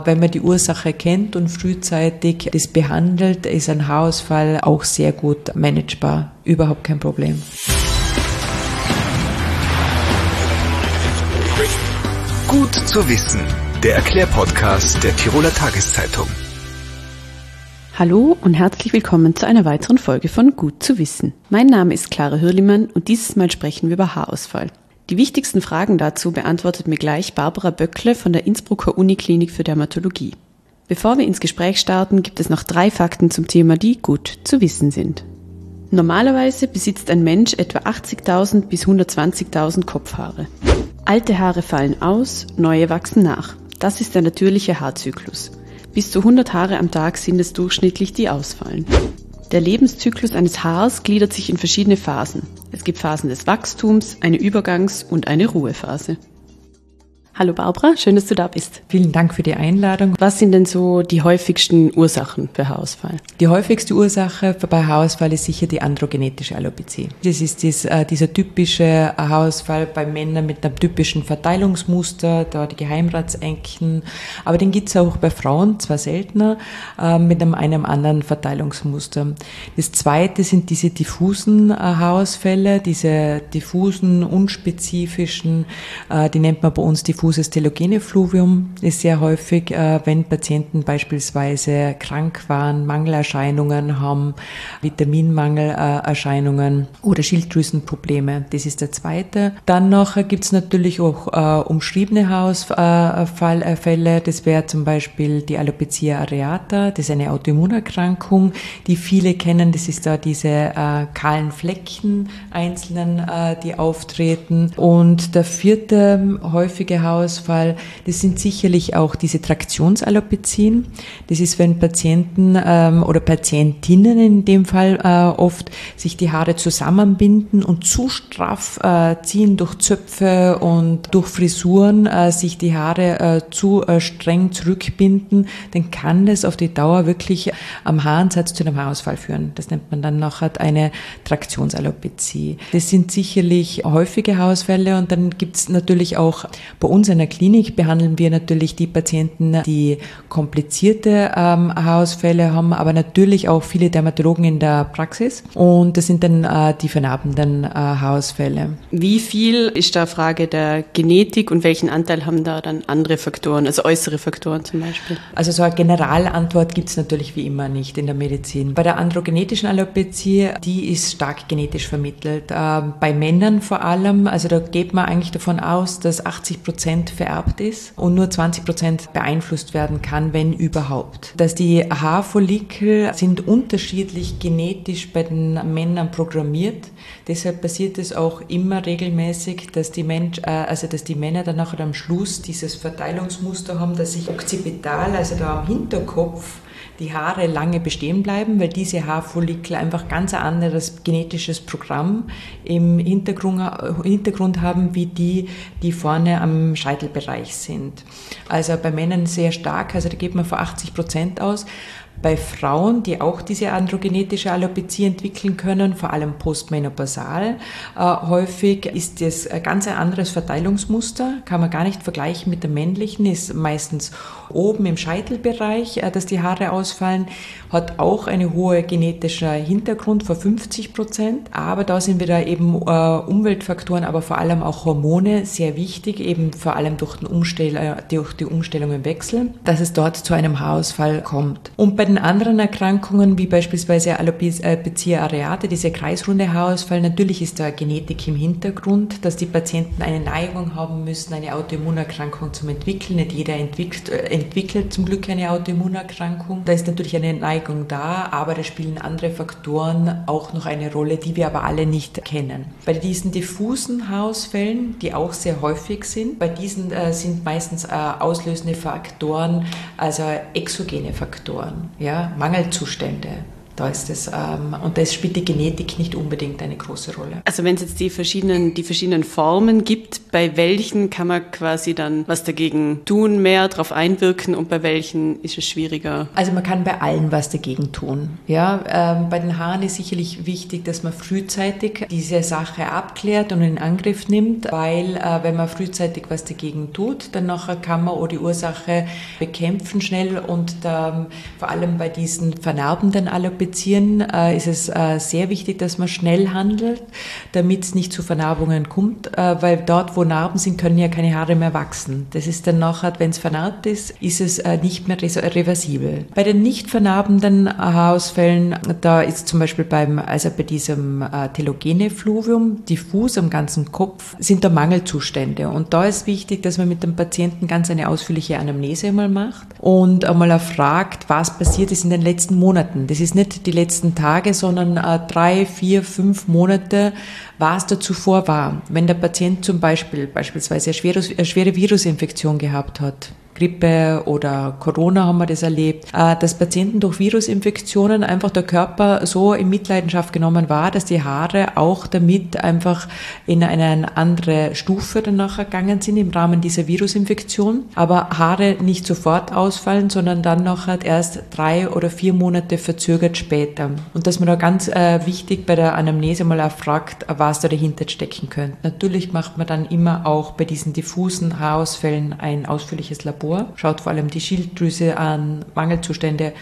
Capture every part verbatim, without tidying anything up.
Wenn man die Ursache kennt und frühzeitig das behandelt, ist ein Haarausfall auch sehr gut managebar. Überhaupt kein Problem. Gut zu wissen. Der Erklärpodcast der Tiroler Tageszeitung. Hallo und herzlich willkommen zu einer weiteren Folge von Gut zu wissen. Mein Name ist Clara Hürlimann und dieses Mal sprechen wir über Haarausfall. Die wichtigsten Fragen dazu beantwortet mir gleich Barbara Böckle von der Innsbrucker Uniklinik für Dermatologie. Bevor wir ins Gespräch starten, gibt es noch drei Fakten zum Thema, die gut zu wissen sind. Normalerweise besitzt ein Mensch etwa achtzigtausend bis hundertzwanzigtausend Kopfhaare. Alte Haare fallen aus, neue wachsen nach. Das ist der natürliche Haarzyklus. Bis zu hundert Haare am Tag sind es durchschnittlich, die ausfallen. Der Lebenszyklus eines Haars gliedert sich in verschiedene Phasen. Es gibt Phasen des Wachstums, eine Übergangs- und eine Ruhephase. Hallo Barbara, schön, dass du da bist. Vielen Dank für die Einladung. Was sind denn so die häufigsten Ursachen für Haarausfall? Die häufigste Ursache bei Haarausfall ist sicher die androgenetische Alopezie. Das ist dies, äh, dieser typische Haarausfall bei Männern mit einem typischen Verteilungsmuster, da die Geheimratsenken. Aber den gibt es auch bei Frauen, zwar seltener, äh, mit einem, einem anderen Verteilungsmuster. Das zweite sind diese diffusen äh, Haarausfälle, diese diffusen, unspezifischen, äh, die nennt man bei uns diffuses telogene Fluvium, ist sehr häufig, äh, wenn Patienten beispielsweise krank waren, Mangelerscheinungen haben, Vitaminmangelerscheinungen oder Schilddrüsenprobleme. Das ist der zweite. Dann noch gibt es natürlich auch äh, umschriebene Haarausfälle. Das wäre zum Beispiel die Alopecia areata. Das ist eine Autoimmunerkrankung, die viele kennen. Das ist da diese äh, kahlen Flecken, einzelnen, äh, die auftreten. Und der vierte häufige Haarausfall, das sind sicherlich auch diese Traktionsalopezien. Das ist, wenn Patienten ähm, oder Patientinnen in dem Fall äh, oft sich die Haare zusammenbinden und zu straff äh, ziehen durch Zöpfe und durch Frisuren, äh, sich die Haare äh, zu äh, streng zurückbinden, dann kann das auf die Dauer wirklich am Haaransatz zu einem Haarausfall führen. Das nennt man dann nachher eine Traktionsalopezie. Das sind sicherlich häufige Haarausfälle und dann gibt es natürlich auch bei uns in der Klinik behandeln wir natürlich die Patienten, die komplizierte ähm, Haarausfälle haben, aber natürlich auch viele Dermatologen in der Praxis. Und das sind dann äh, die vernarbenden äh, Haarausfälle. Wie viel ist da Frage der Genetik und welchen Anteil haben da dann andere Faktoren, also äußere Faktoren zum Beispiel? Also so eine Generalantwort gibt es natürlich wie immer nicht in der Medizin. Bei der androgenetischen Alopezie, die ist stark genetisch vermittelt. Äh, bei Männern vor allem, also da geht man eigentlich davon aus, dass achtzig Prozent vererbt ist und nur zwanzig Prozent beeinflusst werden kann, wenn überhaupt. Dass die Haarfollikel sind unterschiedlich genetisch bei den Männern programmiert. Deshalb passiert es auch immer regelmäßig, dass die, Mensch, äh, also dass die Männer dann nachher am Schluss dieses Verteilungsmuster haben, dass sich occipital, also da am Hinterkopf, die Haare lange bestehen bleiben, weil diese Haarfollikel einfach ganz ein anderes genetisches Programm im Hintergrund, Hintergrund haben, wie die, die vorne am Scheitelbereich sind. Also bei Männern sehr stark, also da geht man von achtzig Prozent aus. Bei Frauen, die auch diese androgenetische Alopezie entwickeln können, vor allem postmenopausal, äh, häufig ist das ein ganz anderes Verteilungsmuster, kann man gar nicht vergleichen mit der männlichen, ist meistens oben im Scheitelbereich, äh, dass die Haare ausfallen, hat auch einen hohen genetischen Hintergrund von fünfzig Prozent, aber da sind wieder eben äh, Umweltfaktoren, aber vor allem auch Hormone sehr wichtig, eben vor allem durch, den Umstell- äh, durch die Umstellung im Wechsel, dass es dort zu einem Haarausfall kommt. Und bei den anderen Erkrankungen, wie beispielsweise Alopecia areata, diese kreisrunde Haarausfall, natürlich ist da Genetik im Hintergrund, dass die Patienten eine Neigung haben müssen, eine Autoimmunerkrankung zu entwickeln. Nicht jeder entwickelt, äh, entwickelt zum Glück eine Autoimmunerkrankung. Da ist natürlich eine Neigung da, aber da spielen andere Faktoren auch noch eine Rolle, die wir aber alle nicht kennen. Bei diesen diffusen Haarausfällen, die auch sehr häufig sind, bei diesen äh, sind meistens äh, auslösende Faktoren, also exogene Faktoren. Ja, Mangelzustände. Da ist es, ähm, und da spielt die Genetik nicht unbedingt eine große Rolle. Also wenn es jetzt die verschiedenen, die verschiedenen Formen gibt, Bei welchen kann man quasi dann was dagegen tun, mehr darauf einwirken und bei welchen ist es schwieriger? Also man kann bei allen was dagegen tun. Ja, ähm, bei den Haaren ist sicherlich wichtig, dass man frühzeitig diese Sache abklärt und in Angriff nimmt, weil äh, wenn man frühzeitig was dagegen tut, dann nachher kann man auch die Ursache bekämpfen schnell und ähm, vor allem bei diesen vernarbenden Alopezien äh, ist es äh, sehr wichtig, dass man schnell handelt, damit es nicht zu Vernarbungen kommt, äh, weil dort, wo Narben sind, können ja keine Haare mehr wachsen. Das ist dann nachher, wenn es vernarbt ist, ist es äh, nicht mehr reversibel. Bei den nicht vernarbenden Haarausfällen, da ist zum Beispiel beim, also bei diesem äh, Telogene-Fluvium, diffus am ganzen Kopf, sind da Mangelzustände. Und da ist wichtig, dass man mit dem Patienten ganz eine ausführliche Anamnese einmal macht und einmal erfragt, was passiert ist in den letzten Monaten. Das ist nicht die letzten Tage, sondern äh, drei, vier, fünf Monate, was da zuvor war. Wenn der Patient zum Beispiel beispielsweise eine schwere, eine schwere Virusinfektion gehabt hat, Grippe oder Corona haben wir das erlebt, dass Patienten durch Virusinfektionen einfach der Körper so in Mitleidenschaft genommen war, dass die Haare auch damit einfach in eine andere Stufe danach gegangen sind im Rahmen dieser Virusinfektion, aber Haare nicht sofort ausfallen, sondern dann noch erst drei oder vier Monate verzögert später. Und dass man da ganz äh, wichtig bei der Anamnese mal auch fragt, was da dahinter stecken könnte. Natürlich macht man dann immer auch bei diesen diffusen Haarausfällen ein ausführliches Labor. Schaut vor allem die Schilddrüse an, Mangelzustände,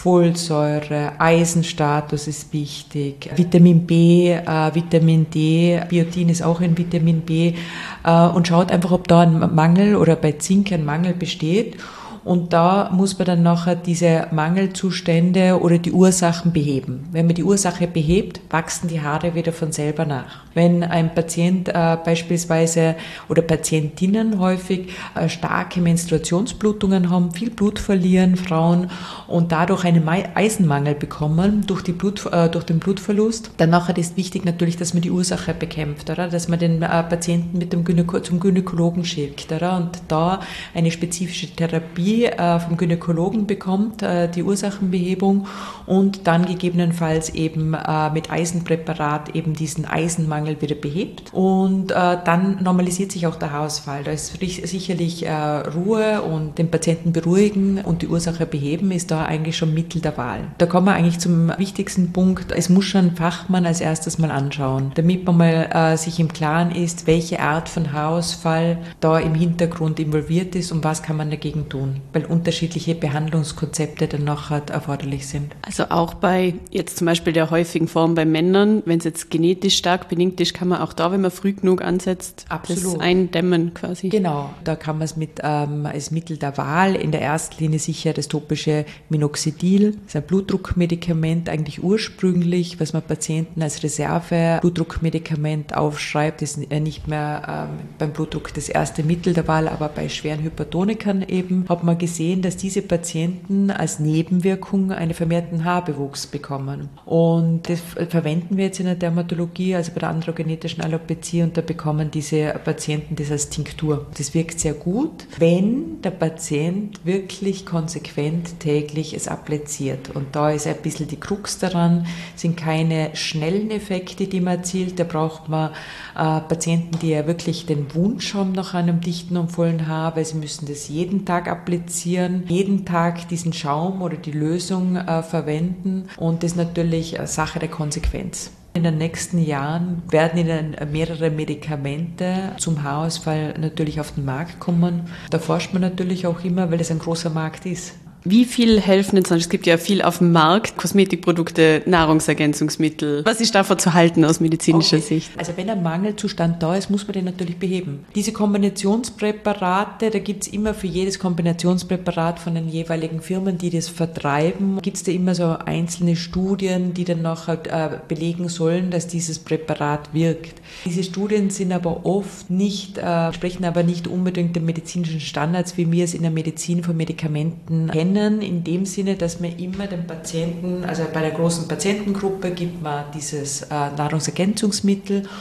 Folsäure, Eisenstatus ist wichtig, Vitamin B, äh, Vitamin D, Biotin ist auch ein Vitamin B äh, und schaut einfach, ob da ein Mangel oder bei Zink ein Mangel besteht. Und da muss man dann nachher diese Mangelzustände oder die Ursachen beheben. Wenn man die Ursache behebt, wachsen die Haare wieder von selber nach. Wenn ein Patient äh, beispielsweise oder Patientinnen häufig äh, starke Menstruationsblutungen haben, viel Blut verlieren, Frauen, und dadurch einen Eisenmangel bekommen durch, die Blut, äh, durch den Blutverlust, dann nachher ist wichtig natürlich, dass man die Ursache bekämpft, oder? Dass man den äh, Patienten mit dem Gynäko- zum Gynäkologen schickt, oder? Und da eine spezifische Therapie vom Gynäkologen bekommt, die Ursachenbehebung, und dann gegebenenfalls eben mit Eisenpräparat eben diesen Eisenmangel wieder behebt, und dann normalisiert sich auch der Haarausfall. Da ist sicherlich Ruhe und den Patienten beruhigen und die Ursache beheben ist da eigentlich schon Mittel der Wahl. Da kommen wir eigentlich zum wichtigsten Punkt. Es muss schon ein Fachmann als erstes mal anschauen, damit man mal sich im Klaren ist, welche Art von Haarausfall da im Hintergrund involviert ist und was kann man dagegen tun, weil unterschiedliche Behandlungskonzepte dann nachher erforderlich sind. Also auch bei jetzt zum Beispiel der häufigen Form bei Männern, wenn es jetzt genetisch stark bedingt ist, kann man auch da, wenn man früh genug ansetzt, Absolut. Das eindämmen quasi. Genau, da kann man es mit ähm, als Mittel der Wahl in der ersten Linie sicher das topische Minoxidil, das ist ein Blutdruckmedikament, eigentlich ursprünglich, was man Patienten als Reserve Blutdruckmedikament aufschreibt, ist nicht mehr ähm, beim Blutdruck das erste Mittel der Wahl, aber bei schweren Hypertonikern eben hat man gesehen, dass diese Patienten als Nebenwirkung einen vermehrten Haarbewuchs bekommen. Und das verwenden wir jetzt in der Dermatologie, also bei der androgenetischen Alopezie, und da bekommen diese Patienten das als Tinktur. Das wirkt sehr gut, wenn der Patient wirklich konsequent täglich es appliziert. Und da ist ein bisschen die Krux daran, sind keine schnellen Effekte, die man erzielt. Da braucht man äh, Patienten, die ja wirklich den Wunsch haben nach einem dichten und vollen Haar, weil sie müssen das jeden Tag applizieren, jeden Tag diesen Schaum oder die Lösung äh, verwenden, und das ist natürlich eine Sache der Konsequenz. In den nächsten Jahren werden Ihnen mehrere Medikamente zum Haarausfall natürlich auf den Markt kommen. Da forscht man natürlich auch immer, weil es ein großer Markt ist. Wie viel helfen denn sonst? Es gibt ja viel auf dem Markt, Kosmetikprodukte, Nahrungsergänzungsmittel. Was ist davon zu halten aus medizinischer okay. Sicht? Also wenn ein Mangelzustand da ist, muss man den natürlich beheben. Diese Kombinationspräparate, da gibt es immer für jedes Kombinationspräparat von den jeweiligen Firmen, die das vertreiben, gibt es da immer so einzelne Studien, die dann noch halt, äh, belegen sollen, dass dieses Präparat wirkt. Diese Studien sind aber oft nicht, äh, sprechen aber nicht unbedingt den medizinischen Standards, wie wir es in der Medizin von Medikamenten kennen. In dem Sinne, dass man immer den Patienten, also bei der großen Patientengruppe gibt man dieses äh, Nahrungsergänzungsmittel,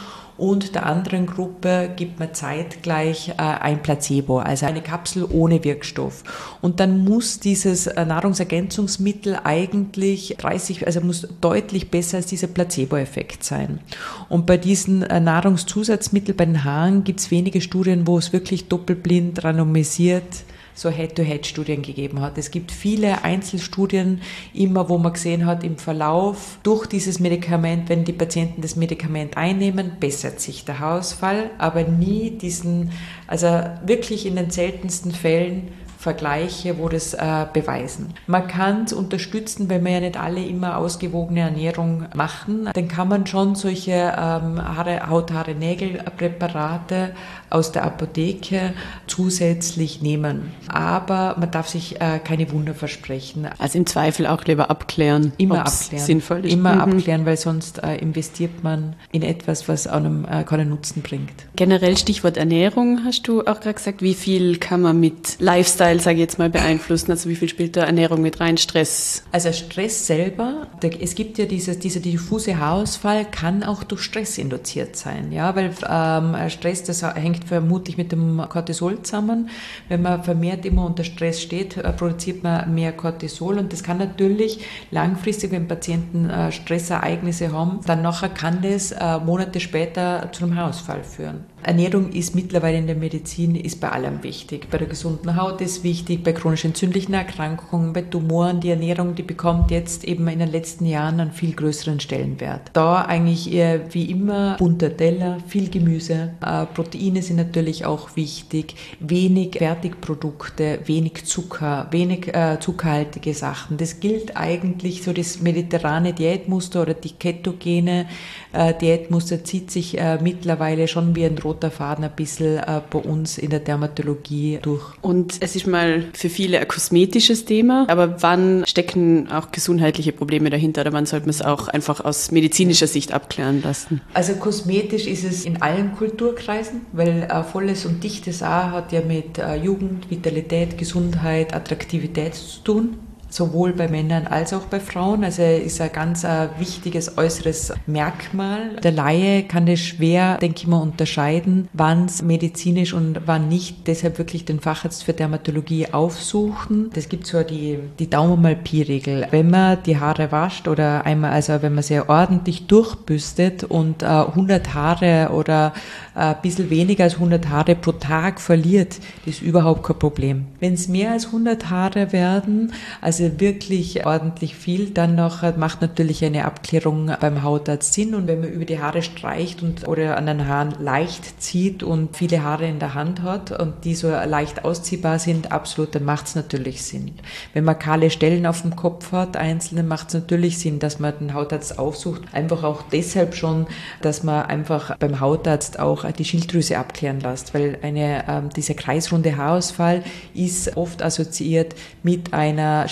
und der anderen Gruppe gibt man zeitgleich äh, ein Placebo, also eine Kapsel ohne Wirkstoff. Und dann muss dieses äh, Nahrungsergänzungsmittel eigentlich dreißig, also muss deutlich besser als dieser Placebo-Effekt sein. Und bei diesen äh, Nahrungszusatzmitteln, bei den Haaren, gibt es wenige Studien, wo es wirklich doppelblind, randomisiert so Head-to-Head-Studien gegeben hat. Es gibt viele Einzelstudien immer, wo man gesehen hat, im Verlauf durch dieses Medikament, wenn die Patienten das Medikament einnehmen, bessert sich der Haarausfall, aber nie diesen, also wirklich in den seltensten Fällen Vergleiche, wo das äh, beweisen. Man kann es unterstützen, wenn wir ja nicht alle immer ausgewogene Ernährung machen, dann kann man schon solche ähm, Haare, Haut, Haare, Nägel-Präparate aus der Apotheke zusätzlich nehmen. Aber man darf sich äh, keine Wunder versprechen. Also im Zweifel auch lieber abklären, immer ob's abklären. sinnvoll ist. Immer mhm. abklären, weil sonst äh, investiert man in etwas, was einem äh, keinen Nutzen bringt. Generell Stichwort Ernährung hast du auch gerade gesagt. Wie viel kann man mit Lifestyle, sage ich jetzt mal, beeinflussen? Also wie viel spielt da Ernährung mit rein? Stress? Also Stress selber, es gibt ja dieses, dieser diffuse Haarausfall, kann auch durch Stress induziert sein. Ja, weil ähm, Stress, das hängt vermutlich mit dem Cortisol zusammen. Wenn man vermehrt immer unter Stress steht, äh, produziert man mehr Cortisol und das kann natürlich langfristig, wenn Patienten äh, Stressereignisse haben, dann nachher kann das äh, Monate später zu einem Haarausfall führen. Ernährung ist mittlerweile in der Medizin ist bei allem wichtig. Bei der gesunden Haut ist wichtig, bei chronisch entzündlichen Erkrankungen, bei Tumoren. Die Ernährung, die bekommt jetzt eben in den letzten Jahren einen viel größeren Stellenwert. Da eigentlich eher wie immer bunter Teller, viel Gemüse. Äh, Proteine sind natürlich auch wichtig. Wenig Fertigprodukte, wenig Zucker, wenig äh, zuckerhaltige Sachen. Das gilt eigentlich so das mediterrane Diätmuster oder die ketogene äh, Diätmuster zieht sich äh, mittlerweile schon wie ein roter Faden ein bisschen äh, bei uns in der Dermatologie durch. Und es ist mal für viele ein kosmetisches Thema, aber wann stecken auch gesundheitliche Probleme dahinter oder wann sollte man es auch einfach aus medizinischer Sicht abklären lassen? Also kosmetisch ist es in allen Kulturkreisen, weil äh, volles und dichtes Haar hat ja mit äh, Jugend, Vitalität, Gesundheit, Attraktivität zu tun. Sowohl bei Männern als auch bei Frauen. Also ist ein ganz ein wichtiges äußeres Merkmal. Der Laie kann das schwer, denke ich mal, unterscheiden, wann es medizinisch und wann nicht. Deshalb wirklich den Facharzt für Dermatologie aufsuchen. Das gibt so die, die Daumen-mal-Pi-Regel. Wenn man die Haare wascht oder einmal, also wenn man sehr ordentlich durchbüstet und äh, hundert Haare oder ein bisschen weniger als hundert Haare pro Tag verliert, das ist überhaupt kein Problem. Wenn es mehr als hundert Haare werden, also wirklich ordentlich viel, dann noch macht natürlich eine Abklärung beim Hautarzt Sinn. Und wenn man über die Haare streicht und oder an den Haaren leicht zieht und viele Haare in der Hand hat und die so leicht ausziehbar sind, absolut, dann macht es natürlich Sinn. Wenn man kahle Stellen auf dem Kopf hat, einzelne, macht es natürlich Sinn, dass man den Hautarzt aufsucht. Einfach auch deshalb schon, dass man einfach beim Hautarzt auch die Schilddrüse abklären lässt, weil eine, ähm, dieser kreisrunde Haarausfall ist oft assoziiert mit einer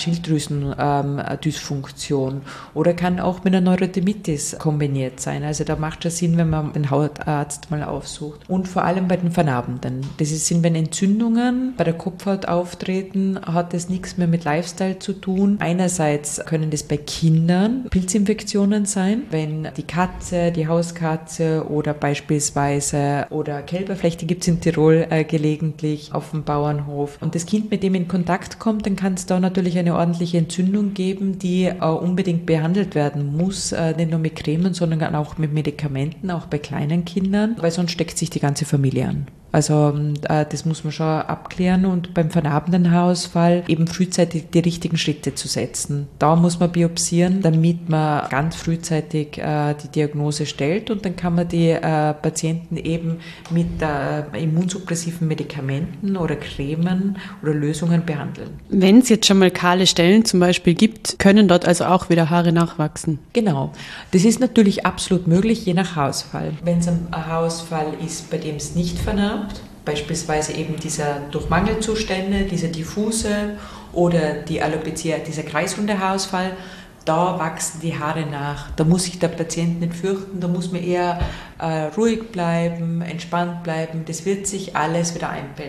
Schilddrüsendysfunktion ähm, oder kann auch mit einer Neurodermitis kombiniert sein. Also da macht es Sinn, wenn man den Hautarzt mal aufsucht. Und vor allem bei den Vernarbenden. Das ist, sind, wenn Entzündungen bei der Kopfhaut auftreten, hat das nichts mehr mit Lifestyle zu tun. Einerseits können das bei Kindern Pilzinfektionen sein, wenn die Katze, die Hauskatze oder beispielsweise oder Kälberflechte gibt es in Tirol äh, gelegentlich auf dem Bauernhof. Und das Kind mit dem in Kontakt kommt, dann kann es da natürlich eine ordentliche Entzündung geben, die äh, unbedingt behandelt werden muss, äh, nicht nur mit Cremen, sondern auch mit Medikamenten, auch bei kleinen Kindern, weil sonst steckt sich die ganze Familie an. Also äh, das muss man schon abklären und beim vernarbenden Haarausfall eben frühzeitig die richtigen Schritte zu setzen. Da muss man biopsieren, damit man ganz frühzeitig äh, die Diagnose stellt und dann kann man die äh, Patienten eben mit äh, immunsuppressiven Medikamenten oder Cremen oder Lösungen behandeln. Wenn es jetzt schon mal kahle Stellen zum Beispiel gibt, können dort also auch wieder Haare nachwachsen? Genau. Das ist natürlich absolut möglich, je nach Haarausfall. Wenn es ein Haarausfall ist, bei dem es nicht vernarbt, beispielsweise eben dieser durch Mangelzustände, dieser diffuse oder die Alopecia, dieser kreisrunde Haarausfall, da wachsen die Haare nach. Da muss sich der Patient nicht fürchten, da muss man eher äh, ruhig bleiben, entspannt bleiben. Das wird sich alles wieder einpendeln.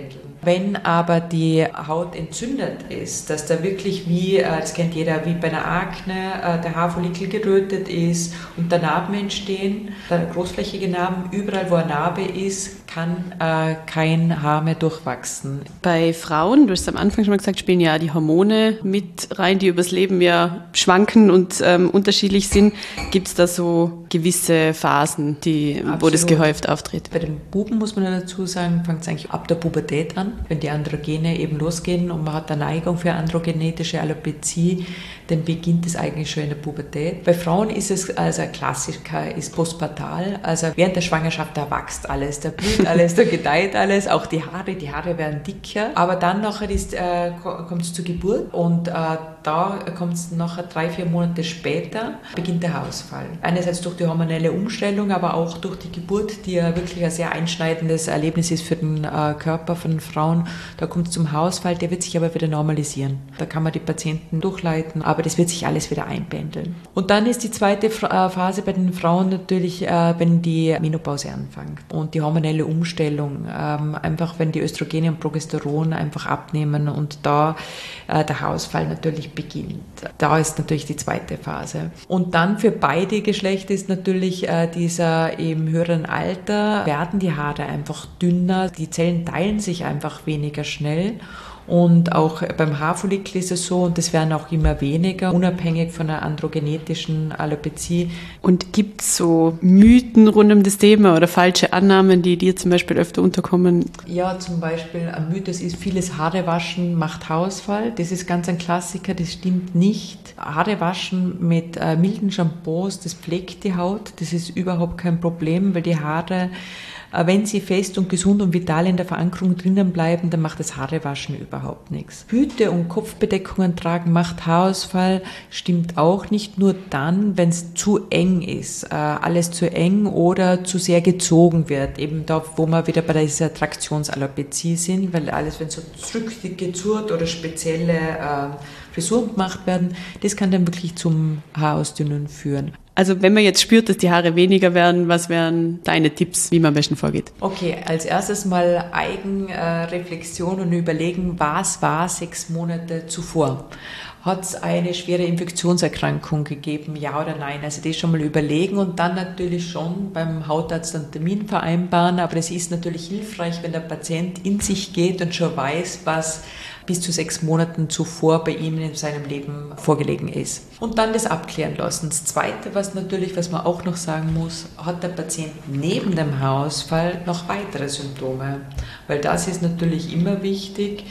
Wenn aber die Haut entzündet ist, dass da wirklich wie, das kennt jeder, wie bei einer Akne, der Haarfollikel gerötet ist und da Narben entstehen, großflächige Narben, überall wo eine Narbe ist, kann äh, kein Haar mehr durchwachsen. Bei Frauen, du hast am Anfang schon mal gesagt, spielen ja die Hormone mit rein, die übers Leben ja schwanken und ähm, unterschiedlich sind. Gibt es da so gewisse Phasen, die, wo das gehäuft auftritt? Bei den Buben muss man dazu sagen, fängt es eigentlich ab der Pubertät an, wenn die Androgene eben losgehen und man hat eine Neigung für androgenetische Alopezie, dann beginnt es eigentlich schon in der Pubertät. Bei Frauen ist es, also ein Klassiker, ist postpartal, also während der Schwangerschaft, da wächst alles, da blüht alles, da gedeiht alles, auch die Haare, die Haare werden dicker, aber dann nachher ist, äh, kommt es zur Geburt und äh, da kommt es nachher drei, vier Monate später, beginnt der Haarausfall. Einerseits durch die hormonelle Umstellung, aber auch durch die Geburt, die ja wirklich ein sehr einschneidendes Erlebnis ist für den äh, Körper von Frauen. Da kommt es zum Haarausfall, der wird sich aber wieder normalisieren. Da kann man die Patienten durchleiten, aber das wird sich alles wieder einpendeln. Und dann ist die zweite Phase bei den Frauen natürlich, äh, wenn die Menopause anfängt und die hormonelle Umstellung, ähm, einfach wenn die Östrogene und Progesteron einfach abnehmen und da äh, der Haarausfall natürlich beginnt. Da ist natürlich die zweite Phase. Und dann für beide Geschlechter ist natürlich äh, dieser im höheren Alter werden die Haare einfach dünner, die Zellen teilen sich einfach weniger schnell. Und auch beim Haarfollikel ist es so, und das werden auch immer weniger, unabhängig von einer androgenetischen Alopezie. Und gibt es so Mythen rund um das Thema oder falsche Annahmen, die dir zum Beispiel öfter unterkommen? Ja, zum Beispiel ein Mythos ist, vieles Haarewaschen macht Haarausfall. Das ist ganz ein Klassiker, das stimmt nicht. Haarewaschen mit äh, milden Shampoos, das pflegt die Haut, das ist überhaupt kein Problem, weil die Haare, wenn sie fest und gesund und vital in der Verankerung drinnen bleiben, dann macht das Haarewaschen überhaupt nichts. Hüte und Kopfbedeckungen tragen macht Haarausfall, stimmt auch nicht, nur dann, wenn es zu eng ist, äh, alles zu eng oder zu sehr gezogen wird, eben da, wo wir wieder bei dieser Traktionsalopezie sind, weil alles, wenn so zurückgezurrt oder spezielle äh, Frisuren gemacht werden, das kann dann wirklich zum Haarausdünnen führen. Also wenn man jetzt spürt, dass die Haare weniger werden, was wären deine Tipps, wie man am besten vorgeht? Okay, als erstes mal Eigenreflexion und überlegen, was war sechs Monate zuvor? Hat es eine schwere Infektionserkrankung gegeben, ja oder nein? Also das schon mal überlegen und dann natürlich schon beim Hautarzt einen Termin vereinbaren. Aber es ist natürlich hilfreich, wenn der Patient in sich geht und schon weiß, was bis zu sechs Monaten zuvor bei ihm in seinem Leben vorgelegen ist. Und dann das abklären lassen. Das Zweite, was natürlich, was man auch noch sagen muss, hat der Patient neben dem Haarausfall noch weitere Symptome? Weil das ist natürlich immer wichtig.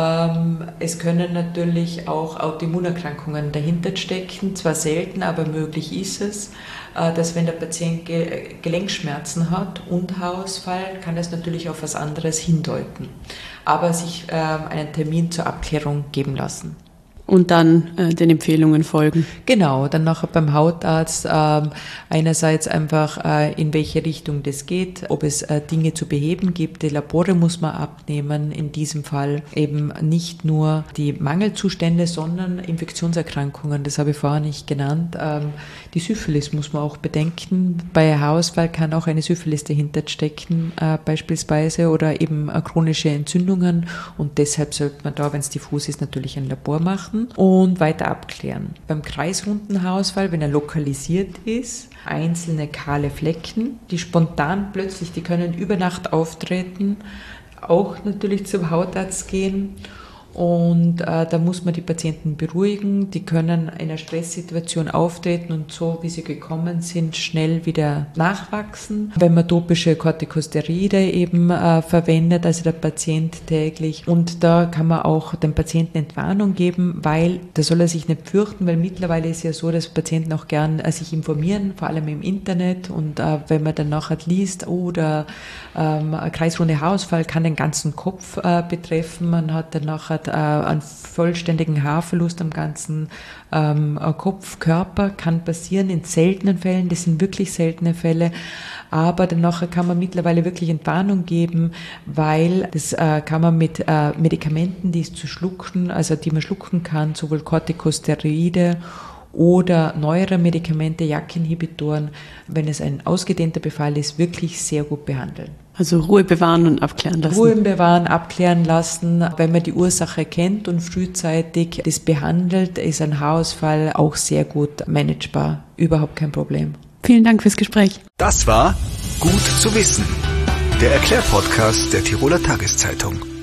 Es können natürlich auch Autoimmunerkrankungen dahinter stecken, zwar selten, aber möglich ist es, dass wenn der Patient Gelenkschmerzen hat und Haarausfall, kann das natürlich auf was anderes hindeuten. Aber sich einen Termin zur Abklärung geben lassen. Und dann äh, den Empfehlungen folgen. Genau, dann nachher beim Hautarzt äh, einerseits einfach, äh, in welche Richtung das geht, ob es äh, Dinge zu beheben gibt. Die Labore muss man abnehmen, in diesem Fall eben nicht nur die Mangelzustände, sondern Infektionserkrankungen, das habe ich vorher nicht genannt. Ähm, die Syphilis muss man auch bedenken. Bei Haarausfall kann auch eine Syphilis dahinter stecken, äh, beispielsweise, oder eben äh, chronische Entzündungen, und deshalb sollte man da, wenn es diffus ist, natürlich ein Labor machen und weiter abklären. Beim kreisrunden Haarausfall, wenn er lokalisiert ist, einzelne kahle Flecken, die spontan plötzlich, die können über Nacht auftreten, auch natürlich zum Hautarzt gehen. Und äh, da muss man die Patienten beruhigen. Die können in einer Stresssituation auftreten und so, wie sie gekommen sind, schnell wieder nachwachsen. Wenn man topische Corticosteroide eben äh, verwendet, also der Patient täglich. Und da kann man auch dem Patienten Entwarnung geben, weil da soll er sich nicht fürchten, weil mittlerweile ist ja so, dass Patienten auch gern äh, sich informieren, vor allem im Internet. Und äh, wenn man dann nachher liest, oh, der ähm, kreisrunde Haarausfall kann den ganzen Kopf äh, betreffen. Man hat dann nachher einen vollständigen Haarverlust am ganzen ähm, Kopf, Körper, kann passieren in seltenen Fällen, das sind wirklich seltene Fälle, aber danach kann man mittlerweile wirklich Entwarnung geben, weil das äh, kann man mit äh, Medikamenten, die es zu schlucken, also die man schlucken kann, sowohl Corticosteroide oder neuere Medikamente, J A K-Inhibitoren, wenn es ein ausgedehnter Befall ist, wirklich sehr gut behandeln. Also Ruhe bewahren und abklären lassen. Ruhe bewahren, abklären lassen. Wenn man die Ursache kennt und frühzeitig das behandelt, ist ein Haarausfall auch sehr gut managebar. Überhaupt kein Problem. Vielen Dank fürs Gespräch. Das war Gut zu wissen, der Erklärpodcast der Tiroler Tageszeitung.